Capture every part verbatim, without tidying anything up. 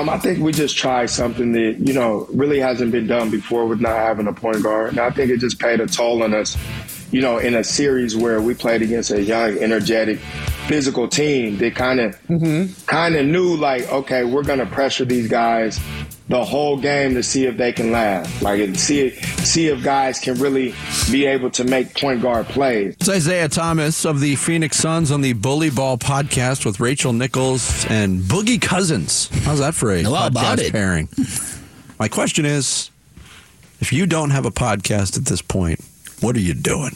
Um, I think we just tried something that, you know, really hasn't been done before with not having a point guard. And I think it just paid a toll on us, you know, in a series where we played against a young, energetic, physical team that kind of mm-hmm. kind of knew, like, okay, we're going to pressure these guys the whole game to see if they can last, like, and see see if guys can really be able to make point guard plays. It's Isaiah Thomas of the Phoenix Suns on the Bully Ball podcast with Rachel Nichols and Boogie Cousins. How's that for a How about podcast it? pairing? My question is, if you don't have a podcast at this point, what are you doing?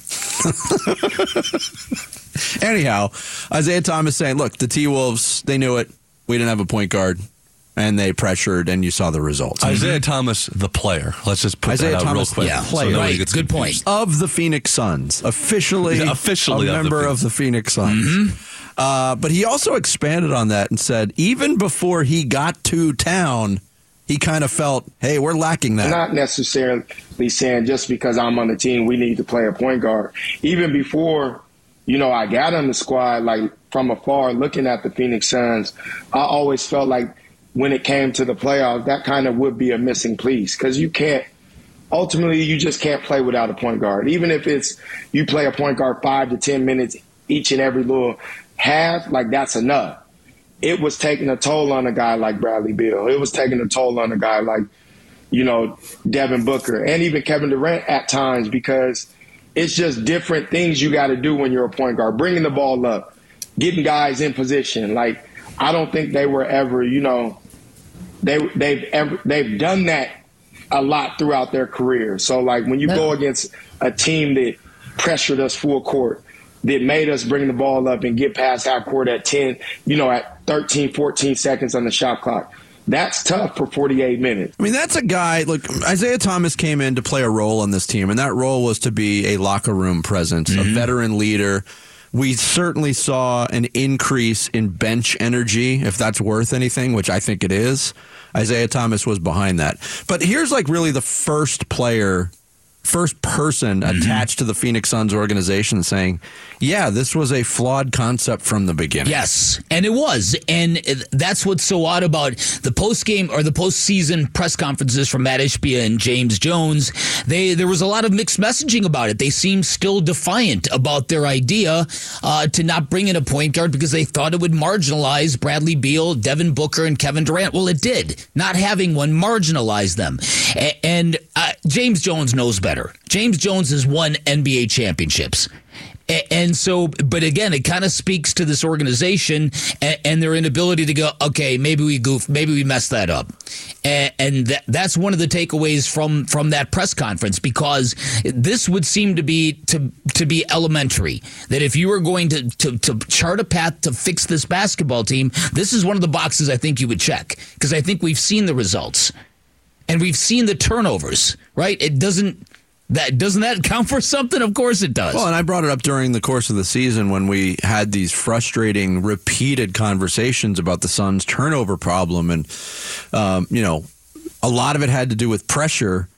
Anyhow, Isaiah Thomas saying, look, the T-Wolves, they knew it. We didn't have a point guard. And they pressured, and you saw the results. Isaiah mm-hmm. Thomas, the player. Let's just put Isaiah that out Thomas, real quick. Yeah, so player. Right, gets good confused. point. Of the Phoenix Suns. Officially, Yeah, officially a of the member Phoenix. of the Phoenix Suns. Mm-hmm. Uh, but he also expanded on that and said, even before he got to town, he kind of felt, hey, we're lacking that. Not necessarily saying just because I'm on the team, we need to play a point guard. Even before, you know, I got on the squad, like from afar, looking at the Phoenix Suns, I always felt like when it came to the playoffs, that kind of would be a missing piece because you can't, ultimately, you just can't play without a point guard. Even if it's you play a point guard five to ten minutes each and every little half, like that's enough. It was taking a toll on a guy like Bradley Beal. It was taking a toll on a guy like, you know, Devin Booker and even Kevin Durant at times because it's just different things you got to do when you're a point guard. Bringing the ball up, getting guys in position. Like, I don't think they were ever, you know, they they've ever they've done that a lot throughout their career. So like when you go against a team that pressured us full court, that made us bring the ball up and get past half court at ten, you know, at thirteen, fourteen seconds on the shot clock. That's tough for forty-eight minutes. I mean, that's a guy, look, Isaiah Thomas came in to play a role on this team, and that role was to be a locker room presence, mm-hmm. a veteran leader. We certainly saw an increase in bench energy, if that's worth anything, which I think it is. Isaiah Thomas was behind that. But here's like really the first player, first person mm-hmm. attached to the Phoenix Suns organization saying, yeah, this was a flawed concept from the beginning. Yes, and it was. And that's what's so odd about the post-game or the postseason press conferences from Matt Ishbia and James Jones. They There was a lot of mixed messaging about it. They seemed still defiant about their idea uh, to not bring in a point guard because they thought it would marginalize Bradley Beal, Devin Booker, and Kevin Durant. Well, it did. Not having one marginalized them. And uh, James Jones knows better. James Jones has won N B A championships. And so, but again, it kind of speaks to this organization and, and their inability to go, okay, maybe we goof, maybe we messed that up. And, and that, that's one of the takeaways from, from that press conference, because this would seem to be to to be elementary, that if you were going to, to, to chart a path to fix this basketball team, this is one of the boxes I think you would check, because I think we've seen the results and we've seen the turnovers, right? It doesn't... That doesn't that count for something? Of course it does. Well, and I brought it up during the course of the season when we had these frustrating, repeated conversations about the Suns' turnover problem, and um, you know, a lot of it had to do with pressure.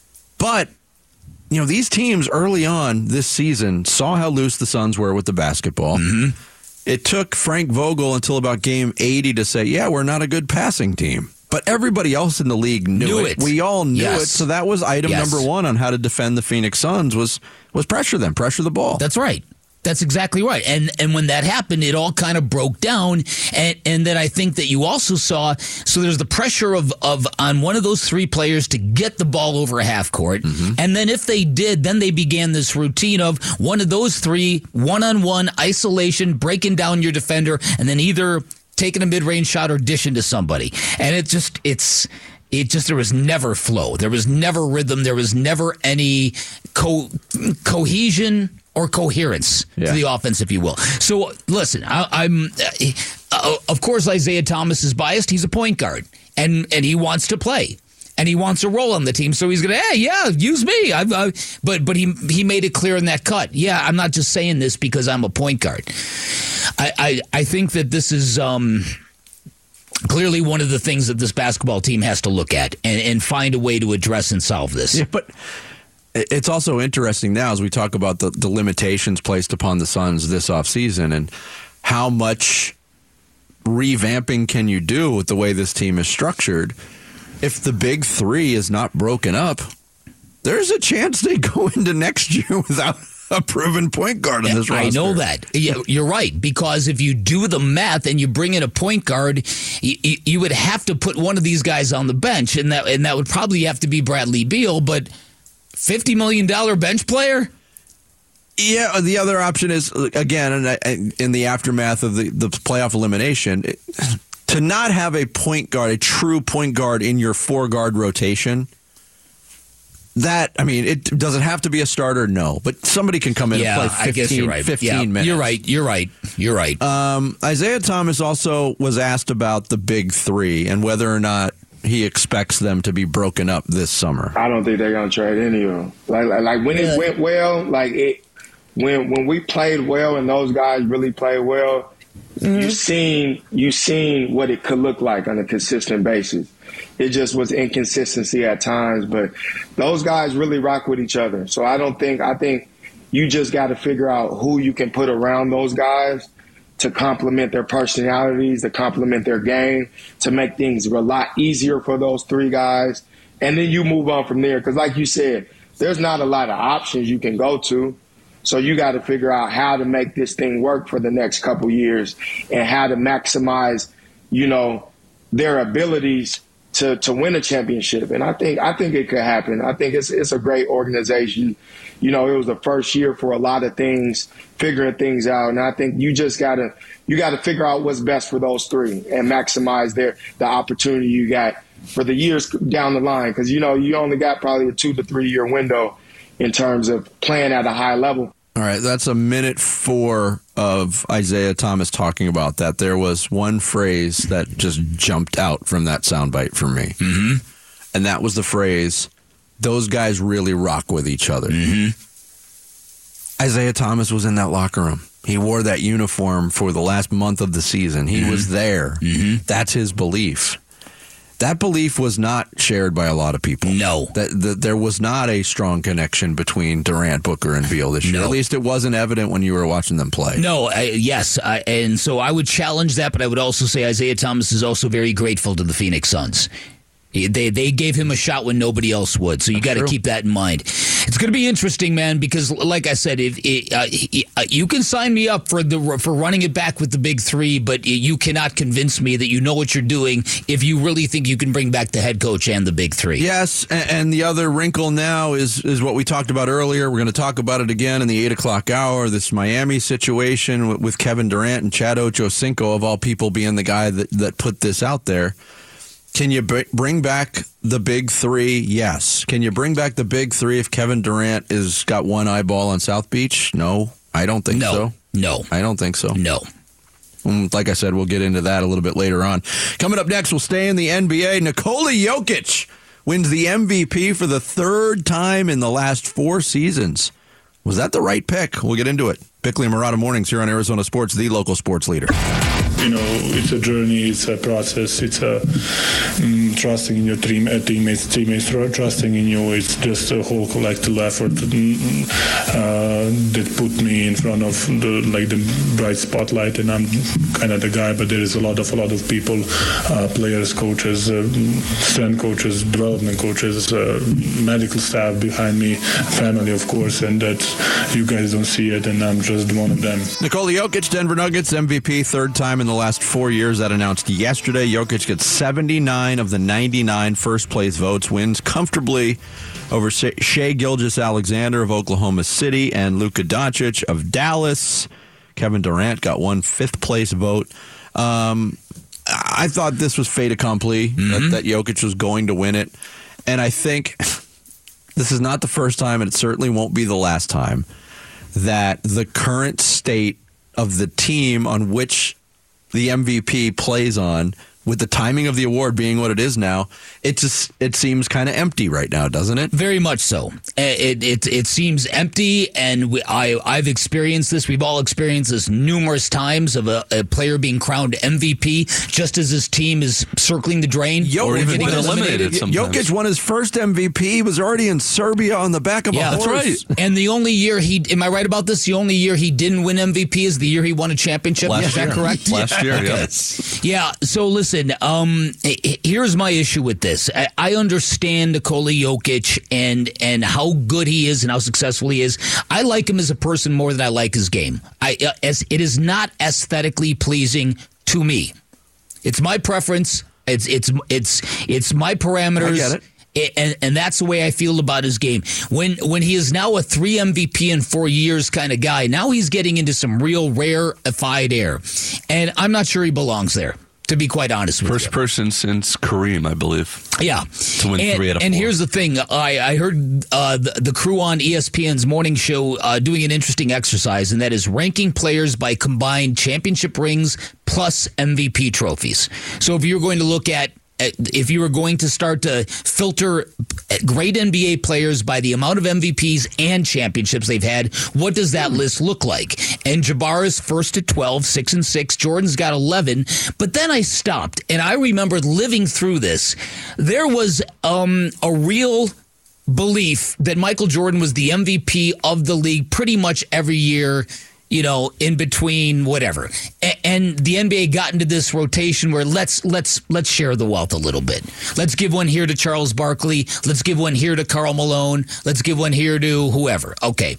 But you know, these teams early on this season saw how loose the Suns were with the basketball. Mm-hmm. It took Frank Vogel until about game eighty to say, "Yeah, we're not a good passing team." But everybody else in the league knew, knew it. it. We all knew yes. it. So that was item yes. number one on how to defend the Phoenix Suns was was pressure them, pressure the ball. That's right. That's exactly right. And and when that happened, it all kind of broke down. And and then I think that you also saw, so there's the pressure of, of on one of those three players to get the ball over a half court. Mm-hmm. And then if they did, then they began this routine of one of those three, one-on-one, isolation, breaking down your defender, and then either taking a mid-range shot or dishing to somebody. And it just, it's, it just, there was never flow. There was never rhythm. There was never any co- cohesion or coherence yeah. to the offense, if you will. So, listen, I, I'm, uh, of course, Isaiah Thomas is biased. He's a point guard, and, and he wants to play. And he wants a role on the team, so he's going to, hey, yeah, use me. I've, I, but but he he made it clear in that cut. Yeah, I'm not just saying this because I'm a point guard. I I, I think that this is um, clearly one of the things that this basketball team has to look at and, and find a way to address and solve this. Yeah, but it's also interesting now as we talk about the, the limitations placed upon the Suns this offseason and how much revamping can you do with the way this team is structured? If the big three is not broken up, there's a chance they go into next year without a proven point guard in this roster. I know that. Yeah, you're right, because if you do the math and you bring in a point guard, you, you would have to put one of these guys on the bench, and that and that would probably have to be Bradley Beal, but fifty million dollars bench player? Yeah, the other option is, again, in the aftermath of the, the playoff elimination, to not have a point guard, a true point guard in your four-guard rotation. That, I mean, it doesn't have to be a starter, no, but somebody can come in yeah, and play fifteen, I guess you're right. fifteen yeah, minutes. You're right, you're right, you're right. Um, Isaiah Thomas also was asked about the big three and whether or not he expects them to be broken up this summer. I don't think they're going to trade any of them. Like, like, like when yeah. it went well, like it, when when we played well and those guys really played well, mm-hmm. you seen you seen what it could look like on a consistent basis. It just was inconsistency at times, but those guys really rock with each other. So I don't think, I think you just got to figure out who you can put around those guys to complement their personalities, to complement their game, to make things a lot easier for those three guys. And then you move on from there. Because like you said, there's not a lot of options you can go to. So you got to figure out how to make this thing work for the next couple years and how to maximize, you know, their abilities to, to win a championship. And I think I think it could happen. I think it's it's a great organization. You know, it was the first year for a lot of things, figuring things out. And I think you just gotta you gotta figure out what's best for those three and maximize their the opportunity you got for the years down the line. Because, you know, you only got probably a two to three year window in terms of playing at a high level. All right, that's a minute four of Isaiah Thomas talking about that. There was one phrase that just jumped out from that soundbite for me. Mm-hmm. And that was the phrase, those guys really rock with each other. Mm-hmm. Isaiah Thomas was in that locker room. He wore that uniform for the last month of the season. He mm-hmm. was there. Mm-hmm. That's his belief. That belief was not shared by a lot of people. No. That, that there was not a strong connection between Durant, Booker, and Beal this year. No. At least it wasn't evident when you were watching them play. No, I, yes. I, and so I would challenge that, but I would also say Isaiah Thomas is also very grateful to the Phoenix Suns. They they gave him a shot when nobody else would, so you got to keep that in mind. It's going to be interesting, man, because like I said, if it, uh, you can sign me up for the for running it back with the big three, but you cannot convince me that you know what you're doing if you really think you can bring back the head coach and the big three. Yes, and the other wrinkle now is is what we talked about earlier. We're going to talk about it again in the eight o'clock hour. This Miami situation with Kevin Durant and Chad Ochocinco, of all people, being the guy that, that put this out there. Can you br- bring back the big three? Yes. Can you bring back the big three if Kevin Durant is got one eyeball on South Beach? No, I don't think no. so. No. I don't think so. No. Like I said, we'll get into that a little bit later on. Coming up next, we'll stay in the N B A. Nikola Jokic wins the M V P for the third time in the last four seasons. Was that the right pick? We'll get into it. Bickley and Murata Mornings here on Arizona Sports, the local sports leader. You know, it's a journey, it's a process, it's a um, trusting in your team, uh, teammates, teammates trusting in you. It's just a whole collective effort uh, that put me in front of the like the bright spotlight, and I'm kind of the guy. But there is a lot of a lot of people, uh, players, coaches, uh, strength coaches, development coaches, uh, medical staff behind me, family, of course, and that you guys don't see it, and I'm just one of them. Nikola Jokic, Denver Nuggets M V P, third time in the last four years. That announced yesterday. Jokic gets seventy-nine of the ninety-nine first place votes, wins comfortably over Shai Gilgeous-Alexander of Oklahoma City and Luka Doncic of Dallas. Kevin Durant got one fifth place vote. Um, I thought this was fait accompli, mm-hmm. that, that Jokic was going to win it. And I think this is not the first time, and it certainly won't be the last time, that the current state of the team on which the M V P plays on with the timing of the award being what it is now, it just it seems kind of empty right now, doesn't it? Very much so. It it it seems empty, and we, I I've experienced this. We've all experienced this numerous times of a, a player being crowned M V P just as his team is circling the drain Yo, or even getting been eliminated. eliminated. Sometimes. Jokic won his first M V P. He was already in Serbia on the back of Yeah, a that's horse. right. And the only year he, am I right about this? The only year he didn't win M V P is the year he won a championship. Last is that year. correct? Last year, yeah. Yeah. So listen, um, here's my issue with this. I, I understand Nikola Jokic and and how good he is and how successful he is. I like him as a person more than I like his game. I uh, as it is not aesthetically pleasing to me. It's my preference. It's it's it's it's my parameters. I get it. And, and that's the way I feel about his game. When when he is now a three M V P in four years kind of guy, now he's getting into some real rarefied air. And I'm not sure he belongs there, to be quite honest with First you. person since Kareem, I believe. Yeah. To win and, three out of And four. here's the thing. I, I heard uh, the, the crew on E S P N's morning show uh, doing an interesting exercise, and that is ranking players by combined championship rings plus M V P trophies. So if you're going to look at If you were going to start to filter great N B A players by the amount of M V Ps and championships they've had, what does that list look like? And Jabbar is first at twelve, six and six. Jordan's got eleven. But then I stopped, and I remembered living through this. There was um, a real belief that Michael Jordan was the M V P of the league pretty much every year, you know, in between whatever. A- and the N B A got into this rotation where let's let's let's share the wealth a little bit. Let's give one here to Charles Barkley. Let's give one here to Karl Malone. Let's give one here to whoever. Okay.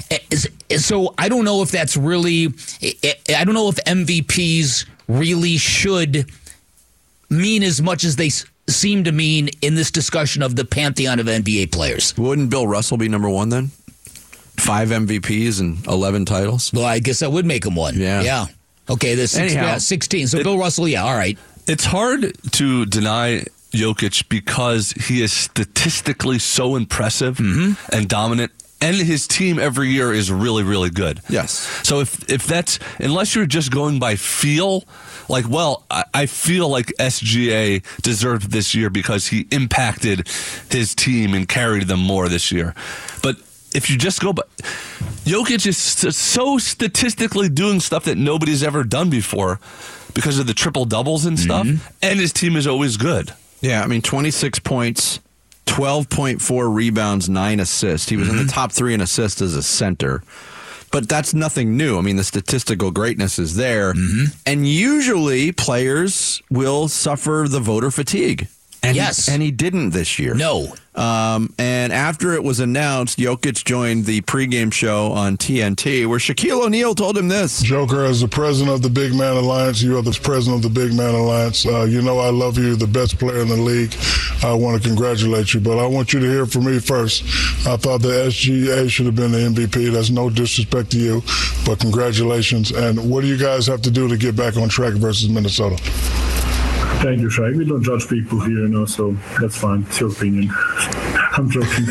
So I don't know if that's really, I don't know if M V Ps really should mean as much as they seem to mean in this discussion of the pantheon of N B A players. Wouldn't Bill Russell be number one then? Five M V Ps and eleven titles? Well, I guess that would make him one. Yeah. Yeah. Okay, this six, Anyhow. yeah, sixteen. So Bill Russell, yeah, all right. It's hard to deny Jokic because he is statistically so impressive and dominant, and his team every year is really, really good. Yes. So if if that's, unless you're just going by feel, like, well, I, I feel like S G A deserved this year because he impacted his team and carried them more this year. But if you just go by, Jokic is so statistically doing stuff that nobody's ever done before because of the triple doubles and stuff, and his team is always good. Yeah, I mean, twenty-six points, twelve point four rebounds, nine assists. He was in the top three in assists as a center. But that's nothing new. I mean, the statistical greatness is there. And usually players will suffer the voter fatigue. And Yes. He, and he didn't this year. No. Um, and after it was announced, Jokic joined the pregame show on T N T, where Shaquille O'Neal told him this. Joker, as the president of the Big Man Alliance, you are the president of the Big Man Alliance. Uh, you know I love you, the best player in the league. I want to congratulate you, but I want you to hear from me first. I thought the S G A should have been the M V P. That's no disrespect to you, but congratulations. And what do you guys have to do to get back on track versus Minnesota? Thank you, Shaq. We don't judge people here, you know, so that's fine. It's your opinion. I'm joking.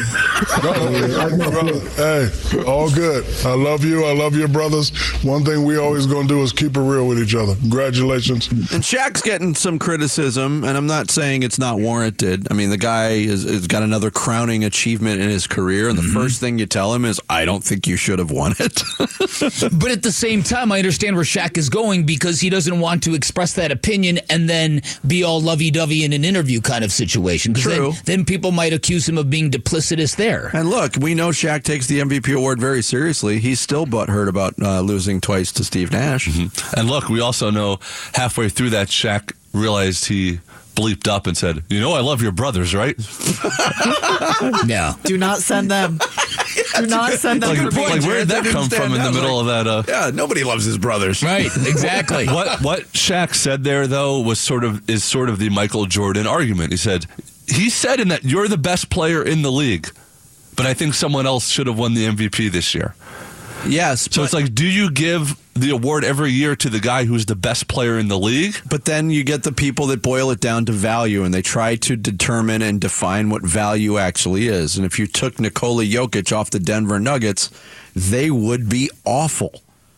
Hey, all good. I love you. I love your brothers. One thing we always going to do is keep it real with each other. Congratulations. And Shaq's getting some criticism, and I'm not saying it's not warranted. I mean, the guy has, has got another crowning achievement in his career, and the first thing you tell him is, I don't think you should have won it. But at the same time, I understand where Shaq is going because he doesn't want to express that opinion and then be all lovey-dovey in an interview kind of situation. 'Cause True. Then, then people might accuse him of being duplicitous there. And look, we know Shaq takes the M V P award very seriously. He's still butthurt about uh, losing twice to Steve Nash. And look, we also know halfway through that, Shaq realized he bleeped up and said, you know, I love your brothers, right? Yeah. Do not send them. Do not send them. Like, to the like beach. where did that Didn't come stand from in the out. middle of that? Uh, Yeah, nobody loves his brothers. Right, exactly. what what Shaq said there, though, was sort of is sort of the Michael Jordan argument. He said, he said in that you're the best player in the league, but I think someone else should have won the M V P this year. Yes, So but, it's like, do you give the award every year to the guy who's the best player in the league? but then you get the people that boil it down to value, and they try to determine and define what value actually is. And if you took Nikola Jokic off the Denver Nuggets, they would be awful.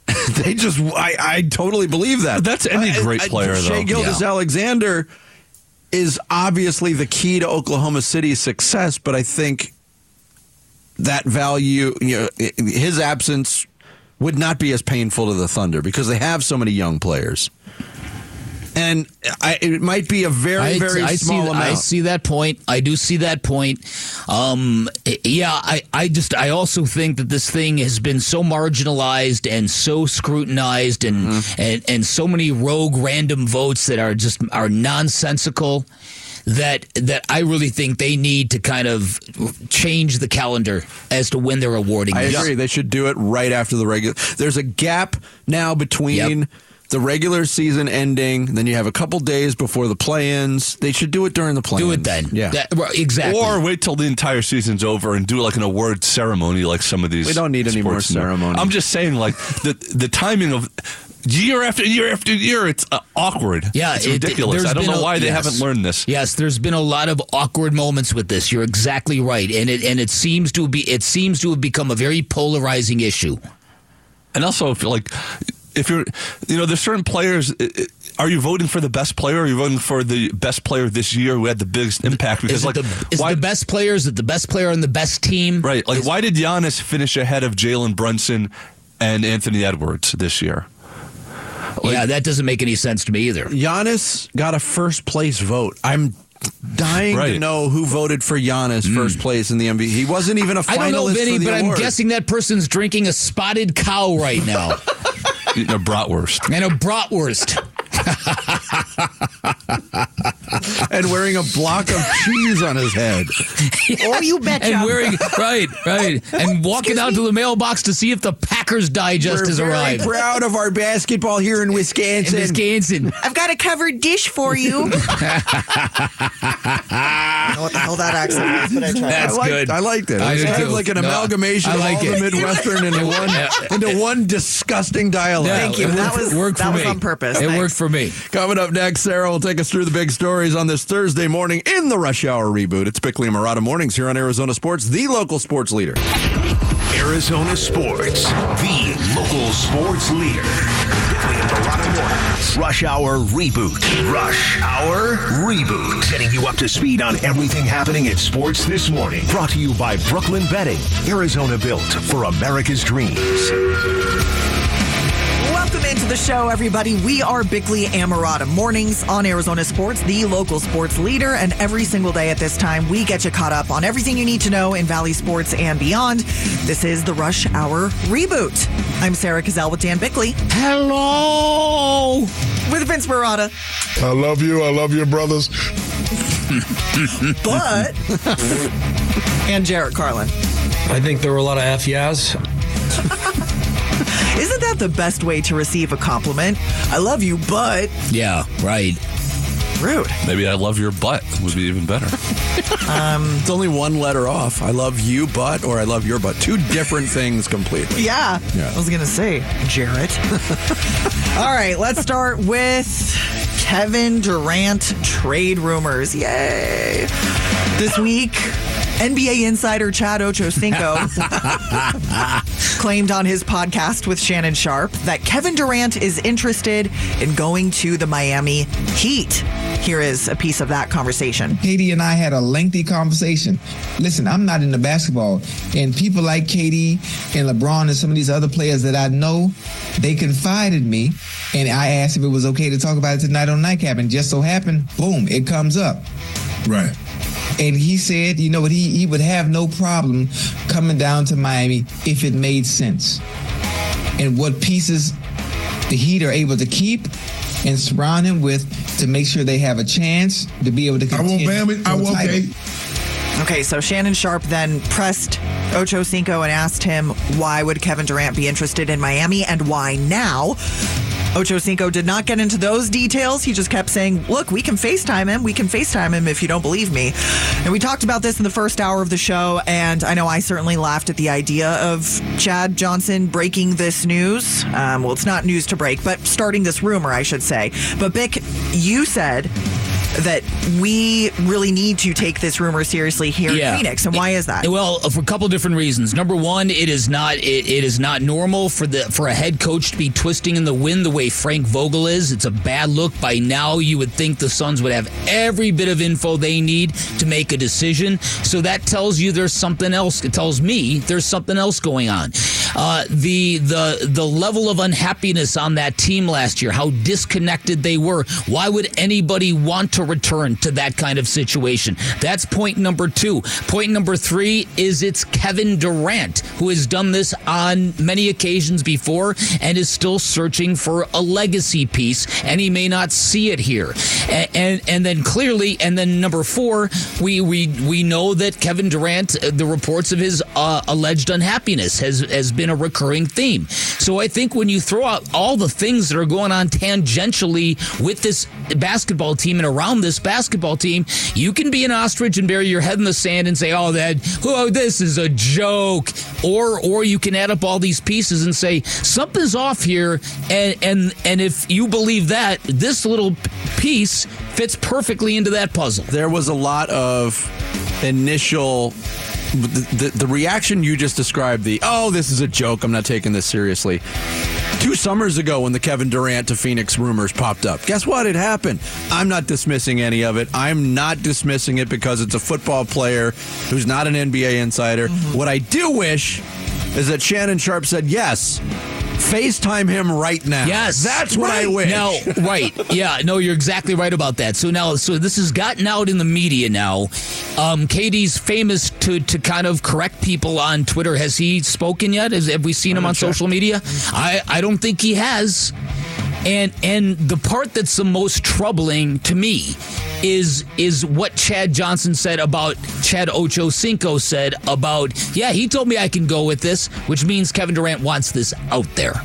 They just, I, I totally believe that. That's any great I, I, player, Shai though. Gilgeous-Alexander is obviously the key to Oklahoma City's success, but I think that value, you know, his absence would not be as painful to the Thunder because they have so many young players. And I, it might be a very, I, very I small see, amount. I see that point. I do see that point. Um, yeah, I, I just, I also think that this thing has been so marginalized and so scrutinized, and mm-hmm. and, and so many rogue random votes that are just are nonsensical. That that I really think they need to kind of change the calendar as to when they're awarding. I this. agree. They should do it right after the regular. There's a gap now between. Yep. The regular season ending, then you have a couple days before the play-ins. They should do it during the play-ins. Do it then. Yeah. That, exactly. Or wait till the entire season's over and do like an award ceremony like some of these. We don't need any more sports ceremony. I'm just saying, like, the the timing of year after year after year, it's uh, awkward. Yeah, it's it, ridiculous. I don't know a, why they yes. haven't learned this. Yes, there's been a lot of awkward moments with this. You're exactly right. And it and it seems to be it seems to have become a very polarizing issue. And also, if like if you're, you know, there's certain players. Are you voting for the best player? Or are you voting for the best player this year who had the biggest impact? Because is like, the, is why, the best player is it the best player on the best team? Right. Like, is, why did Giannis finish ahead of Jalen Brunson and Anthony Edwards this year? Like, yeah, that doesn't make any sense to me either. Giannis got a first place vote. I'm dying right. to know who voted for Giannis mm. first place in the N B A. He wasn't even a finalist. I don't know, Vinny, for the but award. I'm guessing that person's drinking a spotted cow right now. Eating a bratwurst. And a bratwurst. And wearing a block of cheese on his head. Oh, you betcha. And wearing, right, right. And walking out to the mailbox to see if the Packers Digest We're has very arrived. proud of our basketball here in Wisconsin. In Wisconsin. I've got a covered dish for you. I don't know what the hell that accent is, but I tried. That's I liked, good. I liked it. I It was did kind too. of like an No, amalgamation I like of all it. the Midwestern into one into one disgusting dialect. Yeah, Thank you. it That worked- was worked that for was me. on purpose. It Thanks. worked for me. Coming up next, Sarah will take us through the big stories on this Thursday morning in the Rush Hour Reboot. It's Bickley and Murata Mornings here on Arizona Sports, the local sports leader. Arizona Sports, the local sports leader. Bickley and Murata Mornings. Rush Hour Reboot. Rush Hour Reboot. Getting you up to speed on everything happening in sports this morning. Brought to you by Brooklyn Bedding. Arizona built for America's dreams. Welcome into the show, everybody. We are Bickley and Murata Mornings on Arizona Sports, the local sports leader. And every single day at this time, we get you caught up on everything you need to know in Valley sports and beyond. This is the Rush Hour Reboot. I'm Sarah Cazell with Dan Bickley. Hello. With Vince Murata. I love you. I love your brothers. But. And Jarrett Carlin. I think there were a lot of F yeahs. Isn't that the best way to receive a compliment? I love you, but. Yeah, right. Rude. Maybe I love your butt would be even better. Um, it's only one letter off. I love you, but, or I love your butt. Two different things completely. Yeah. Yeah. I was going to say, Jarrett. All right, let's start with Kevin Durant trade rumors. Yay. This week, N B A insider Chad Ochocinco claimed on his podcast with Shannon Sharp that Kevin Durant is interested in going to the Miami Heat. Here is a piece of that conversation. K D and I had a lengthy conversation. Listen, I'm not into basketball, and people like K D and LeBron and some of these other players that I know, they confided in me, and I asked if it was okay to talk about it tonight on Nightcap, and just so happened, boom, it comes up. Right. And he said, you know what, he, he would have no problem coming down to Miami if it made sense. And what pieces the Heat are able to keep and surround him with to make sure they have a chance to be able to continue. I want Bam. I want okay. Okay, so Shannon Sharp then pressed Ochocinco and asked him why would Kevin Durant be interested in Miami and why now. Ochocinco did not get into those details. He just kept saying, look, we can FaceTime him. We can FaceTime him if you don't believe me. And we talked about this in the first hour of the show, and I know I certainly laughed at the idea of Chad Johnson breaking this news. Um, well, it's not news to break, but starting this rumor, I should say. But Bick, you said that we really need to take this rumor seriously here Yeah. in Phoenix. And why is that? Well, for a couple different reasons. Number one, it is not it, it is not normal for the for a head coach to be twisting in the wind the way Frank Vogel is. It's a bad look. By now, you would think the Suns would have every bit of info they need to make a decision. So that tells you there's something else. It tells me there's something else going on. Uh, the the the level of unhappiness on that team last year, how disconnected they were. Why would anybody want to return to that kind of situation? That's point number two. Point number three is it's Kevin Durant, who has done this on many occasions before and is still searching for a legacy piece, and he may not see it here. And and, and then clearly, and then number four, we we we know that Kevin Durant, the reports of his uh, alleged unhappiness has has been a recurring theme. So I think when you throw out all the things that are going on tangentially with this basketball team and around this basketball team, you can be an ostrich and bury your head in the sand and say, oh, that, oh, this is a joke. Or or you can add up all these pieces and say, something's off here. And, and, and if you believe that, this little piece fits perfectly into that puzzle. There was a lot of initial... The, the, the reaction you just described, the, oh, this is a joke, I'm not taking this seriously. Two summers ago when the Kevin Durant to Phoenix rumors popped up, guess what? It happened. I'm not dismissing any of it. I'm not dismissing it because it's a football player who's not an N B A insider. Mm-hmm. What I do wish is that Shannon Sharpe said, yes, FaceTime him right now. Yes. That's what right. I wish. Now, right. Yeah, no, you're exactly right about that. So now, so this has gotten out in the media now. Um, K D's famous to, to kind of correct people on Twitter. Has he spoken yet? Has, have we seen him on check. social media? I, I don't think he has. And and the part that's the most troubling to me is is what Chad Johnson said about Chad Ochocinco said about, yeah, he told me I can go with this, which means Kevin Durant wants this out there.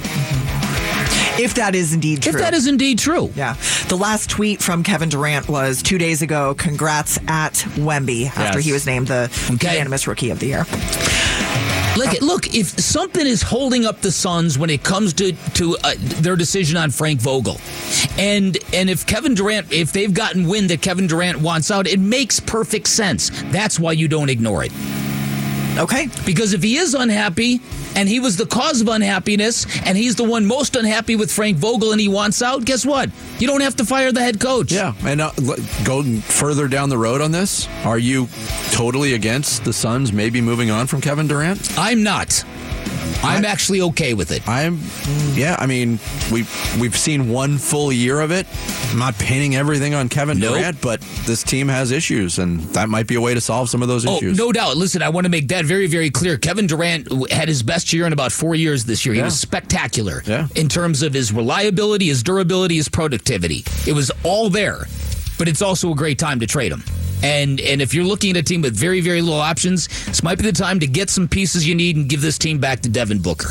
If that is indeed true. If that is indeed true. Yeah. The last tweet from Kevin Durant was two days ago, congrats at Wemby, after yes. he was named the okay. unanimous Rookie of the Year. Look, look, if something is holding up the Suns when it comes to, to uh, their decision on Frank Vogel, and and if Kevin Durant, if they've gotten wind that Kevin Durant wants out, it makes perfect sense. That's why you don't ignore it. Okay. Because if he is unhappy, and he was the cause of unhappiness, and he's the one most unhappy with Frank Vogel, and he wants out, guess what? You don't have to fire the head coach. Yeah, and uh, going further down the road on this, are you totally against the Suns maybe moving on from Kevin Durant? I'm not. I'm I, actually okay with it. I'm, yeah. I mean, we've we've seen one full year of it. I'm not pinning everything on Kevin nope. Durant, but this team has issues, and that might be a way to solve some of those issues. Oh, no doubt. Listen, I want to make that very, very clear. Kevin Durant had his best year in about four years this year. He yeah. was spectacular yeah. in terms of his reliability, his durability, his productivity. It was all there, but it's also a great time to trade him. And and if you're looking at a team with very, very low options, this might be the time to get some pieces you need and give this team back to Devin Booker.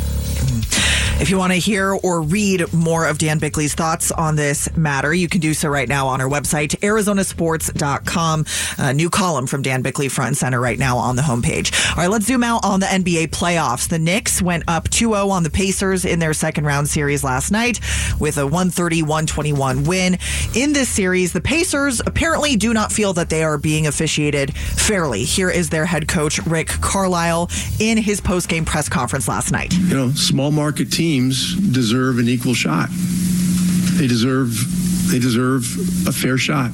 If you want to hear or read more of Dan Bickley's thoughts on this matter, you can do so right now on our website, arizona sports dot com. A new column from Dan Bickley front and center right now on the homepage. All right, let's zoom out on the N B A playoffs. The Knicks went up two oh on the Pacers in their second round series last night with a one thirty to one twenty-one win. In this series, the Pacers apparently do not feel that they are being officiated fairly. Here is their head coach, Rick Carlisle, in his post-game press conference last night. You know, small market teams deserve an equal shot. They deserve they deserve a fair shot,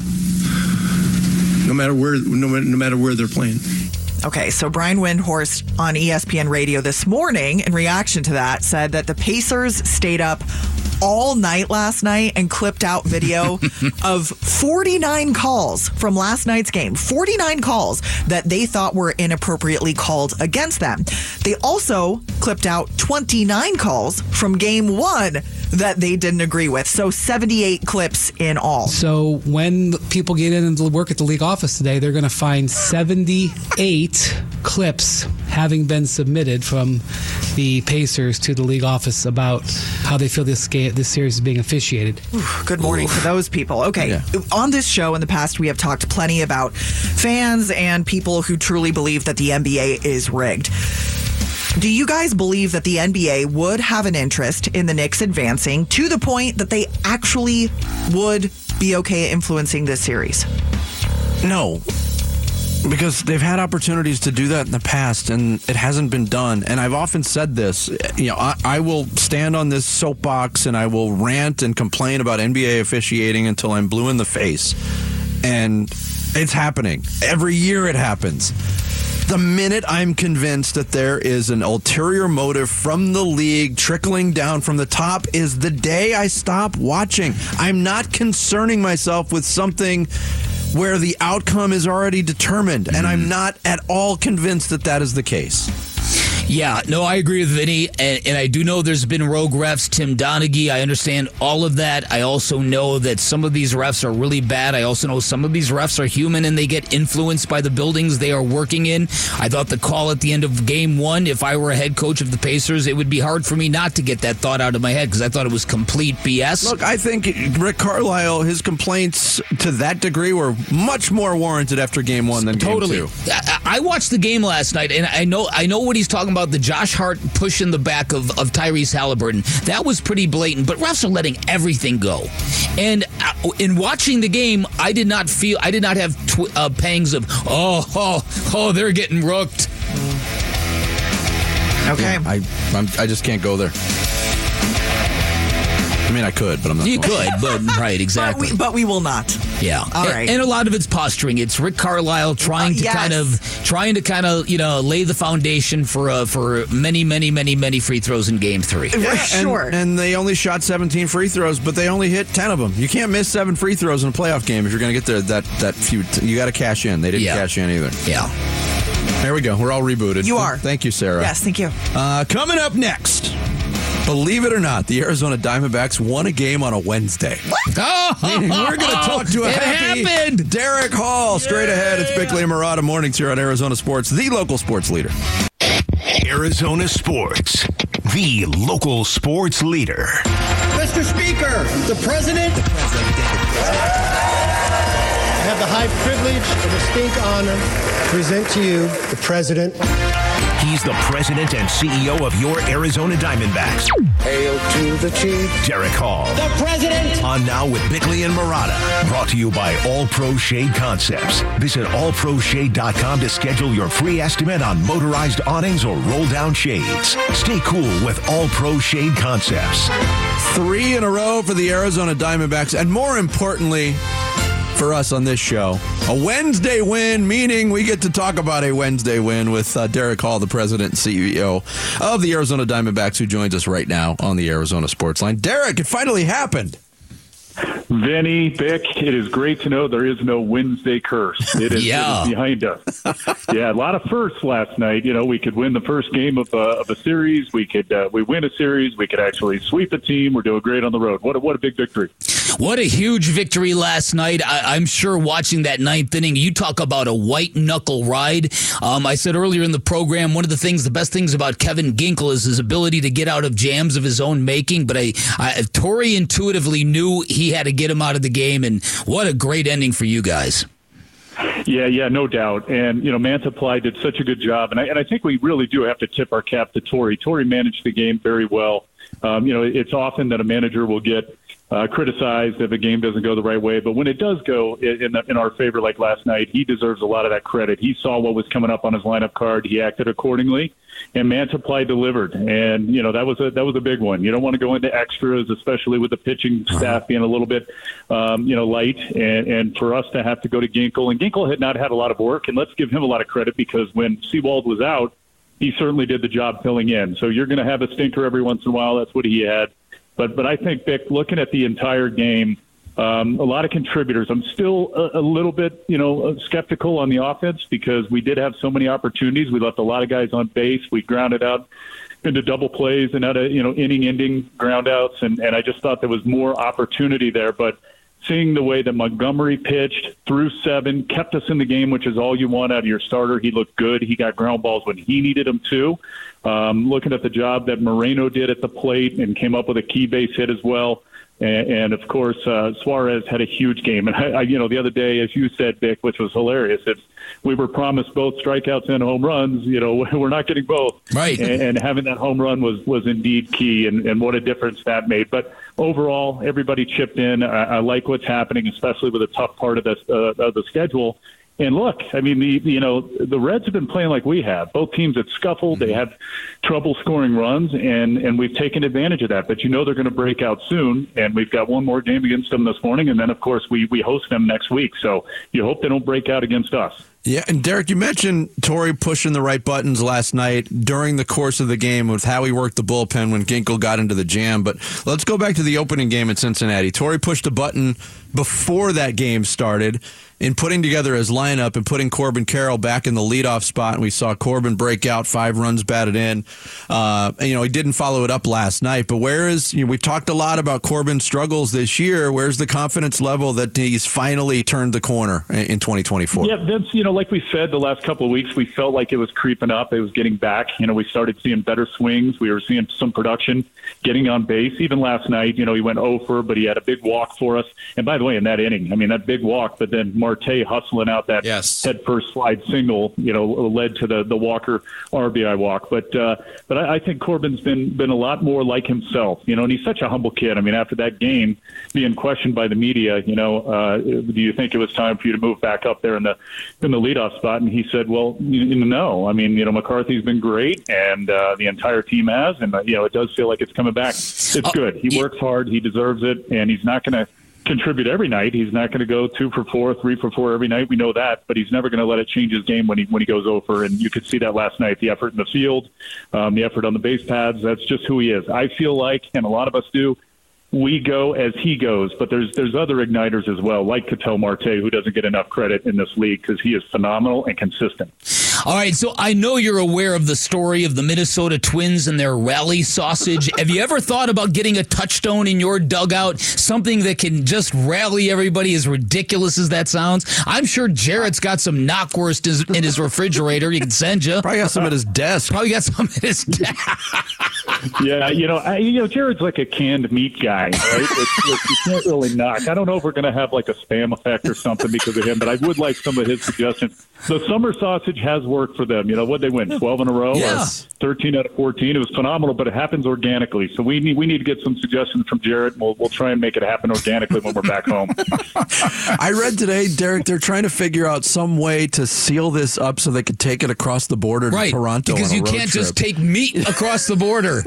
no matter where no, no matter where they're playing. Okay, so Brian Windhorst on E S P N Radio this morning, in reaction to that, said that the Pacers stayed up all night last night and clipped out video of forty-nine calls from last night's game. forty-nine calls that they thought were inappropriately called against them. They also clipped out twenty-nine calls from game one that they didn't agree with. So seventy-eight clips in all. So when people get in and work at the league office today, they're going to find seventy-eight clips having been submitted from the Pacers to the league office about how they feel this game, this series is being officiated. Ooh, good morning to those people. Okay, yeah. On this show in the past, we have talked plenty about fans and people who truly believe that the N B A is rigged. Do you guys believe that the N B A would have an interest in the Knicks advancing to the point that they actually would be okay influencing this series? No. Because they've had opportunities to do that in the past, and it hasn't been done. And I've often said this, you know, I, I will stand on this soapbox and I will rant and complain about N B A officiating until I'm blue in the face. And it's happening. Every year it happens. The minute I'm convinced that there is an ulterior motive from the league trickling down from the top is the day I stop watching. I'm not concerning myself with something where the outcome is already determined, and I'm not at all convinced that that is the case. Yeah, no, I agree with Vinny, and, and I do know there's been rogue refs. Tim Donaghy, I understand all of that. I also know that some of these refs are really bad. I also know some of these refs are human, and they get influenced by the buildings they are working in. I thought the call at the end of game one, if I were a head coach of the Pacers, it would be hard for me not to get that thought out of my head because I thought it was complete B S. Look, I think Rick Carlisle, his complaints to that degree were much more warranted after game one than totally. game two. I, I watched the game last night, and I know I know what he's talking about. The Josh Hart push in the back of, of Tyrese Halliburton. That was pretty blatant, but refs are letting everything go. And in watching the game, I did not feel, I did not have tw- uh, pangs of, oh, oh, oh, they're getting rooked. Okay. Yeah, I I'm, I just can't go there. I mean, I could, but I'm not. You going. could, but right, exactly. But we, but we will not. Yeah. All and, right. And a lot of it's posturing. It's Rick Carlisle trying to Uh, yes. kind of trying to kind of you know lay the foundation for uh, for many many many many free throws in Game Three. Yeah, sure. And, and they only shot seventeen free throws, but they only hit ten of them. You can't miss seven free throws in a playoff game if you're going to get there. That that few, t- you got to cash in. They didn't Yeah. cash in either. Yeah. There we go. We're all rebooted. You are. Thank you, Sarah. Yes, thank you. Uh, coming up next. Believe it or not, the Arizona Diamondbacks won a game on a Wednesday. Oh, We're going to talk to a it happy happened. Derek Hall. Straight ahead, it's Bickley and Murata mornings here on Arizona Sports, the local sports leader. Arizona Sports, the local sports leader. Mister Speaker, the President. The President. I have the high privilege and distinct honor to present to you the President. He's the president and C E O of your Arizona Diamondbacks. Hail to the chief. Derek Hall. The President. On Now with Bickley and Murata. Brought to you by All Pro Shade Concepts. Visit all pro shade dot com to schedule your free estimate on motorized awnings or roll-down shades. Stay cool with All Pro Shade Concepts. Three in a row for the Arizona Diamondbacks, and more importantly, for us on this show, a Wednesday win, meaning we get to talk about a Wednesday win with uh, Derek Hall, the president and C E O of the Arizona Diamondbacks, who joins us right now on the Arizona Sports Line. Derek, it finally happened. Vinny, Bick, it is great to know there is no Wednesday curse. It is, Yeah. it is behind us. Yeah, a lot of firsts last night. You know, we could win the first game of, uh, of a series. We could uh, we win a series. We could actually sweep a team. We're doing great on the road. What a, what a big victory. What a huge victory last night. I, I'm sure watching that ninth inning, you talk about a white knuckle ride. Um, I said earlier in the program, one of the things, the best things about Kevin Ginkel is his ability to get out of jams of his own making. But I, I Torrey intuitively knew he had to get him out of the game, and what a great ending for you guys. Yeah, yeah, no doubt. And, you know, Mantiply did such a good job. And I, and I think we really do have to tip our cap to Torrey. Torrey managed the game very well. Um, you know, it's often that a manager will get uh, criticized if a game doesn't go the right way. But when it does go in, in our favor, like last night, he deserves a lot of that credit. He saw what was coming up on his lineup card. He acted accordingly, and Mantiply delivered. And, you know, that was a that was a big one. You don't want to go into extras, especially with the pitching staff being a little bit, um, you know, light. And, and for us to have to go to Ginkel, and Ginkel had not had a lot of work, and let's give him a lot of credit because when Sewald was out, he certainly did the job filling in. So you're going to have a stinker every once in a while. That's what he had. But but I think, Vic, looking at the entire game, um, a lot of contributors. I'm still a, a little bit, you know, skeptical on the offense because we did have so many opportunities. We left a lot of guys on base. We grounded out into double plays and out of, you know, inning-ending groundouts. And, and I just thought there was more opportunity there. But seeing the way that Montgomery pitched through seven, kept us in the game, which is all you want out of your starter. He looked good. He got ground balls when he needed them too. Um, looking at the job that Moreno did at the plate and came up with a key base hit as well. And, and of course, uh, Suarez had a huge game. And, I, I, you know, the other day, as you said, Vic, which was hilarious, it's, we were promised both strikeouts and home runs. You know, we're not getting both. Right. And, and having that home run was, was indeed key, and, and what a difference that made. But overall, everybody chipped in. I, I like what's happening, especially with a tough part of the uh, of the schedule. And look, I mean, the you know the Reds have been playing like we have. Both teams have scuffled. They have trouble scoring runs, and, and we've taken advantage of that. But you know they're going to break out soon, and we've got one more game against them this morning, and then, of course, we, we host them next week. So you hope they don't break out against us. Yeah, and Derek, you mentioned Torey pushing the right buttons last night during the course of the game with how he worked the bullpen when Ginkel got into the jam. But let's go back to the opening game in Cincinnati. Torey pushed a button before that game started in putting together his lineup and putting Corbin Carroll back in the leadoff spot. And we saw Corbin break out, five runs batted in. Uh, and, you know, he didn't follow it up last night. But where is, you know, we've talked a lot about Corbin's struggles this year. Where's the confidence level that he's finally turned the corner in twenty twenty-four? Yeah, Vince, you know, like we said, the last couple of weeks, we felt like it was creeping up. It was getting back. You know, we started seeing better swings. We were seeing some production, getting on base. Even last night, you know, he went oh for, but he had a big walk for us. And by the way, in that inning, I mean, that big walk, but then Marte hustling out that yes. head first slide single, you know, led to the, the Walker R B I walk. But uh, but I, I think Corbin's been been a lot more like himself, you know, and he's such a humble kid. I mean, after that game being questioned by the media, you know, uh, do you think it was time for you to move back up there in the in the leadoff spot? And he said, well, you, you know, I mean, you know, McCarthy's been great, and uh, the entire team has, and uh, you know, it does feel like it's coming back. It's good. He works hard. He deserves it, and he's not going to contribute every night. He's not going to go two for four, three for four every night. We know that, but he's never going to let it change his game when he when he goes over. And you could see that last night. The effort in the field, um, the effort on the base paths. That's just who he is. I feel like, and a lot of us do, we go as he goes. But there's there's other igniters as well, like Ketel Marte, who doesn't get enough credit in this league because he is phenomenal and consistent. All right, so I know you're aware of the story of the Minnesota Twins and their rally sausage. Have you ever thought about getting a touchstone in your dugout, something that can just rally everybody, as ridiculous as that sounds? I'm sure Jarrett's got some knockwurst in his refrigerator. He can send you. Probably got some at his desk. Probably got some at his desk. Yeah, you know, I, you know, Jared's like a canned meat guy, right? It's, it's, you can't really knock. I don't know if we're going to have like a spam effect or something because of him, but I would like some of his suggestions. The summer sausage has worked for them. You know, what they win, twelve in a row, yes. or thirteen out of fourteen. It was phenomenal, but it happens organically. So we need we need to get some suggestions from Jarrett, and we'll we'll try and make it happen organically when we're back home. I read today, Derek, they're trying to figure out some way to seal this up so they could take it across the border right, to Toronto. Because on a you road can't trip. just take meat across the border.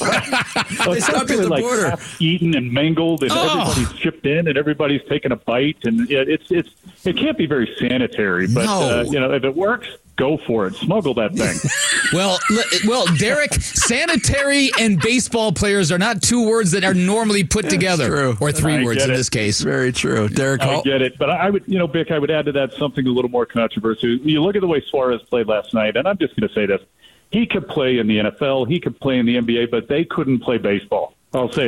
They stop at the like border. half eaten and mangled, and Oh. everybody's chipped in, and everybody's taking a bite, and it, it's it's it can't be very sanitary. But No. uh, you know, if it works, go for it. Smuggle that thing. Well, li- well, Derek, sanitary and baseball players are not two words that are normally put together, true. or three I words get in it. this case. Very true. Derek I Hall. get it, but I would, you know, Bick, I would add to that something a little more controversial. You look at the way Suarez played last night, and I'm just going to say this: he could play in the N F L, he could play in the N B A, but they couldn't play baseball. I'll say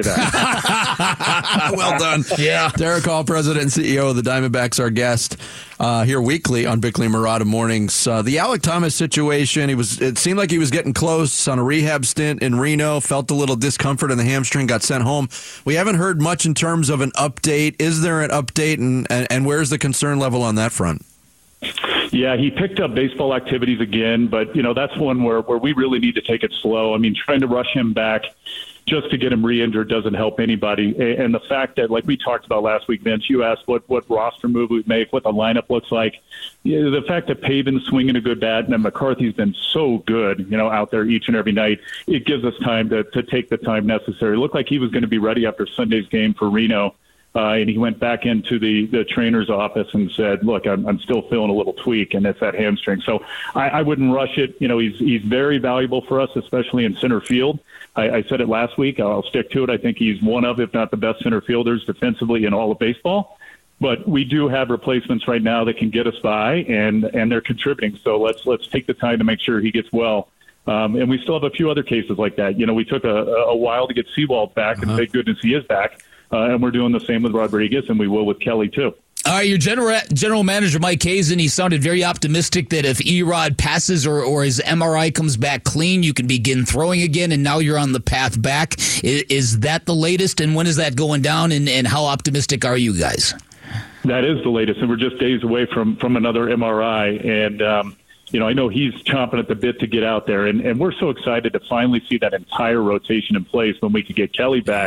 that. Well done. Yeah. Derek Hall, President and C E O of the Diamondbacks, our guest uh, here weekly on Bickley and Murata Mornings. Uh, the Alec Thomas situation, he was. It seemed like he was getting close on a rehab stint in Reno, felt a little discomfort in the hamstring, got sent home. We haven't heard much in terms of an update. Is there an update, and, and, and where's the concern level on that front? Yeah, he picked up baseball activities again, but, you know, that's one where, where we really need to take it slow. I mean, trying to rush him back just to get him re-injured doesn't help anybody. And the fact that, like we talked about last week, Vince, you asked what, what roster move we make, what the lineup looks like. You know, the fact that Pavin's swinging a good bat and then McCarthy's been so good, you know, out there each and every night, it gives us time to, to take the time necessary. It looked like he was going to be ready after Sunday's game for Reno. Uh, and he went back into the, the trainer's office and said, look, I'm, I'm still feeling a little tweak, and it's that hamstring. So I, I wouldn't rush it. You know, he's he's very valuable for us, especially in center field. I, I said it last week. I'll stick to it. I think he's one of, if not the best center fielders defensively in all of baseball. But we do have replacements right now that can get us by, and, and they're contributing. So let's let's take the time to make sure he gets well. Um, and we still have a few other cases like that. You know, we took a, a while to get Sewald back, and Uh-huh. thank goodness he is back. Uh, and we're doing the same with Rodriguez, and we will with Kelly, too. All right, your general general manager, Mike Hazen, he sounded very optimistic that if Erod passes or, or his M R I comes back clean, you can begin throwing again, and now you're on the path back. Is, is that the latest, and when is that going down, and, and how optimistic are you guys? That is the latest, and we're just days away from, from another M R I. And, um, you know, I know he's chomping at the bit to get out there, and, and we're so excited to finally see that entire rotation in place when we could get Kelly back.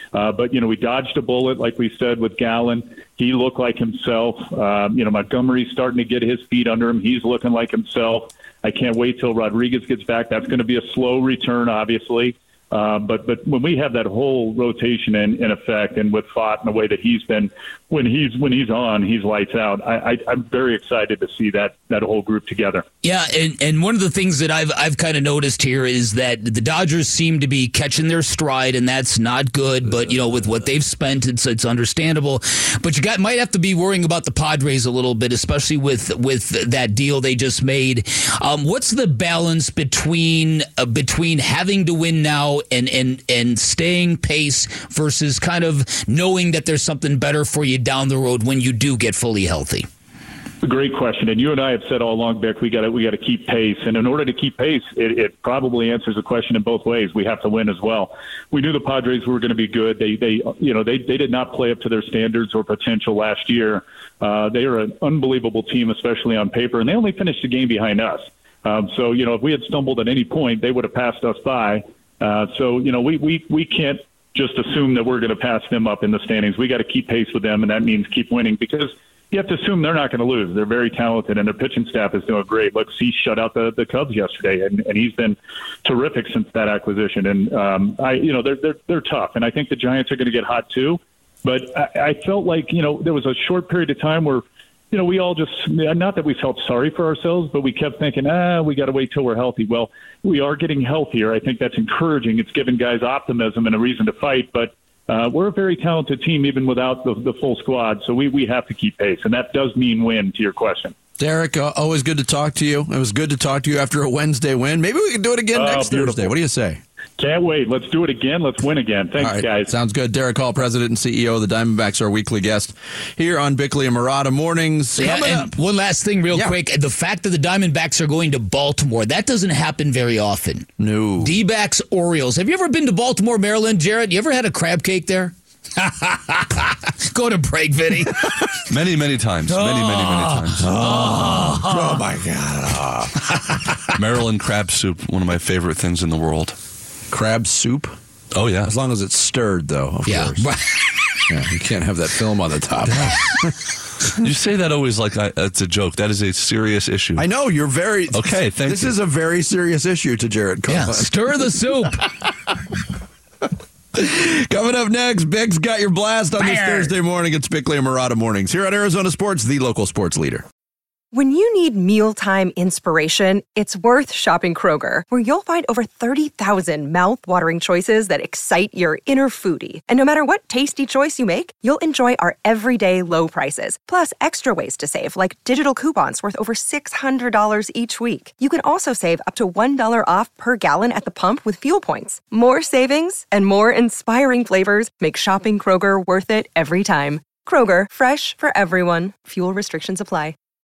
Uh, but, you know, we dodged a bullet, like we said, with Gallen. He looked like himself. Um, you know, Montgomery's starting to get his feet under him. He's looking like himself. I can't wait till Rodriguez gets back. That's going to be a slow return, obviously. Uh, but but when we have that whole rotation in, in effect, and with Fott and the way that he's been, when he's when he's on, he's lights out. I, I, I'm very excited to see that that whole group together. Yeah, and, and one of the things that I've I've kind of noticed here is that the Dodgers seem to be catching their stride, and that's not good. But you know, with what they've spent, it's it's understandable. But you got might have to be worrying about the Padres a little bit, especially with with that deal they just made. Um, what's the balance between uh, between having to win now and and and staying pace versus kind of knowing that there's something better for you down the road when you do get fully healthy? A great question, and you and I have said all along, Vic, we got to we got to keep pace, and in order to keep pace, it, it probably answers the question in both ways. We have to win as well. We knew the Padres were going to be good. They they you know they they did not play up to their standards or potential last year. Uh, they are an unbelievable team, especially on paper, and they only finished a game behind us. Um, so you know if we had stumbled at any point, they would have passed us by. Uh, so, you know, we, we, we can't just assume that we're going to pass them up in the standings. We got to keep pace with them, and that means keep winning, because you have to assume they're not going to lose. They're very talented, and their pitching staff is doing great. Look, he shut out the, the Cubs yesterday, and, and he's been terrific since that acquisition. And, um, I, you know, they're, they're, they're tough, and I think the Giants are going to get hot too. But I, I felt like, you know, there was a short period of time where, you know, we all just, not that we felt sorry for ourselves, but we kept thinking, ah, we got to wait till we're healthy. Well, we are getting healthier. I think that's encouraging. It's given guys optimism and a reason to fight. But uh, we're a very talented team, even without the, the full squad. So we, we have to keep pace. And that does mean win, to your question. Derek, uh, always good to talk to you. It was good to talk to you after a Wednesday win. Maybe we can do it again oh, next beautiful. Thursday. What do you say? Can't wait. Let's do it again. Let's win again. Thanks, right. guys. Sounds good. Derek Hall, President and C E O of the Diamondbacks, our weekly guest here on Bickley and Marotta Mornings. Yeah, Coming and up. one last thing real Yeah. quick. The fact that the Diamondbacks are going to Baltimore, that doesn't happen very often. No. D-backs, Orioles. Have you ever been to Baltimore, Maryland, Jarrett? You ever had a crab cake there? Go to break, Vinny. Many, many times. Many, many, many times. Oh, oh my God. Oh. Maryland crab soup, one of my favorite things in the world. Crab soup? Oh, yeah. As long as it's stirred, though, of Yeah. course. Yeah, you can't have that film on the top. You say that always like I, it's a joke. That is a serious issue. I know, you're very... Okay, thank This you. is a very serious issue to Jarrett Cohen. Yeah, stir the soup. Coming up next, Big's got your blast on this Fire. Thursday morning. It's Bickley and Marotta Mornings here on Arizona Sports, the local sports leader. When you need mealtime inspiration, it's worth shopping Kroger, where you'll find over thirty thousand mouth-watering choices that excite your inner foodie. And no matter what tasty choice you make, you'll enjoy our everyday low prices, plus extra ways to save, like digital coupons worth over six hundred dollars each week. You can also save up to one dollar off per gallon at the pump with fuel points. More savings and more inspiring flavors make shopping Kroger worth it every time. Kroger, fresh for everyone. Fuel restrictions apply.